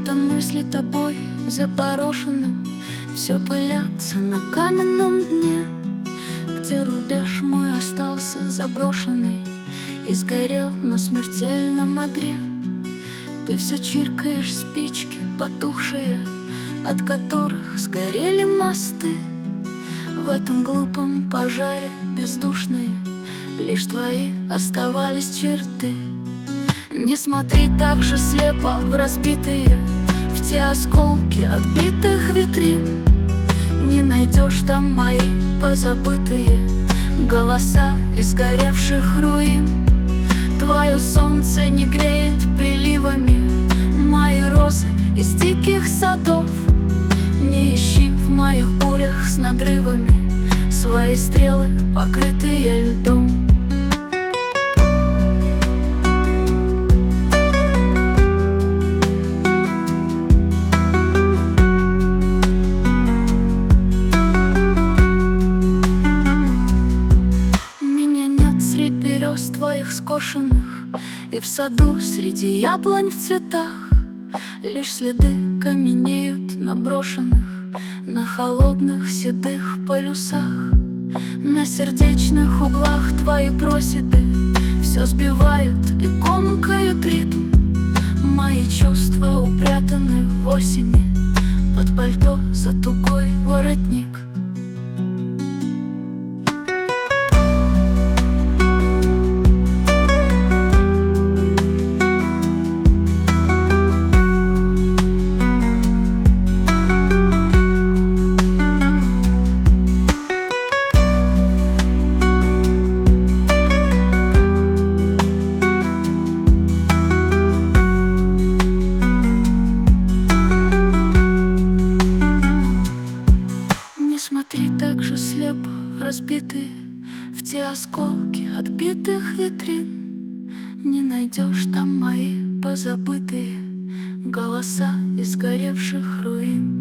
будто мысли тобой запорошены, все пылятся на каменном дне, где рубеж мой остался заброшенный и сгорел на смертельном огне. Ты все чиркаешь спички потухшие, от которых сгорели мосты. В этом глупом пожаре бездушные лишь твои оставались черты. Не смотри так же слепо в разбитые, в те осколки отбитых витрин. Не найдешь там мои позабытые голоса из сгоревших руин. Твое солнце не греет приливами мои розы из диких садов. Не ищи в моих бурях с надрывами свои стрелы, покрытые льдом. Меня нет среди берез твоих скошенных и в саду среди яблонь в цветах. Лишь следы каменеют на брошенных, на холодных седых полюсах. На сердечных углах твои проседы все сбивают и комкают ритм. Мои чувства упрятаны в осени под пальто за тугой воротник. Смотри так же слепо в разбитые, в те осколки отбитых витрин. Не найдешь там мои позабытые голоса из сгоревших руин.